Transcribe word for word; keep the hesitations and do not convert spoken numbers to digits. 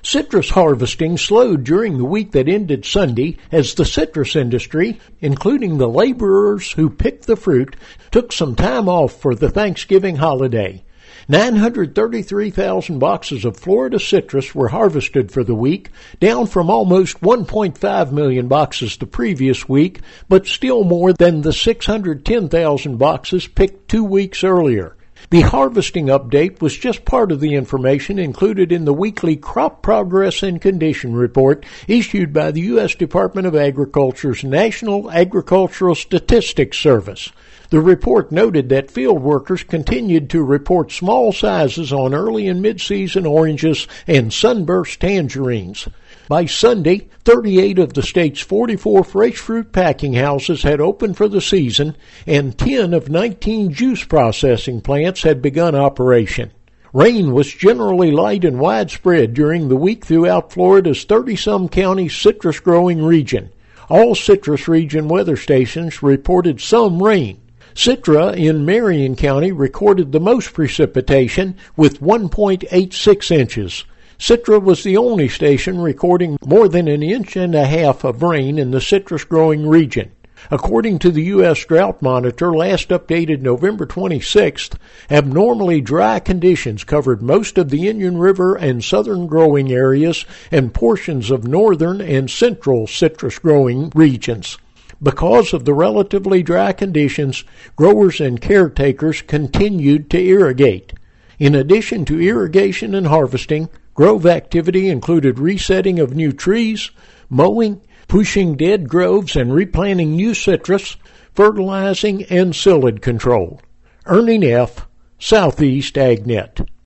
Citrus harvesting slowed during the week that ended Sunday as the citrus industry, including the laborers who picked the fruit, took some time off for the Thanksgiving holiday. nine hundred thirty-three thousand boxes of Florida citrus were harvested for the week, down from almost one point five million boxes the previous week, but still more than the six hundred ten thousand boxes picked two weeks earlier. The harvesting update was just part of the information included in the weekly Crop Progress and Condition Report issued by the U S Department of Agriculture's National Agricultural Statistics Service. The report noted that field workers continued to report small sizes on early and mid-season oranges and sunburst tangerines. By Sunday, thirty-eight of the state's forty-four fresh fruit packing houses had opened for the season, and ten of nineteen juice processing plants had begun operation. Rain was generally light and widespread during the week throughout Florida's thirty-some county citrus-growing region. All citrus region weather stations reported some rain. Citra in Marion County recorded the most precipitation with one point eight six inches. Citra was the only station recording more than an inch and a half of rain in the citrus-growing region. According to the U S Drought Monitor, last updated November twenty-sixth, abnormally dry conditions covered most of the Indian River and southern growing areas and portions of northern and central citrus-growing regions. Because of the relatively dry conditions, growers and caretakers continued to irrigate. In addition to irrigation and harvesting, grove activity included resetting of new trees, mowing, pushing dead groves and replanting new citrus, fertilizing, and psyllid control. Ernie Neff, Southeast AgNet.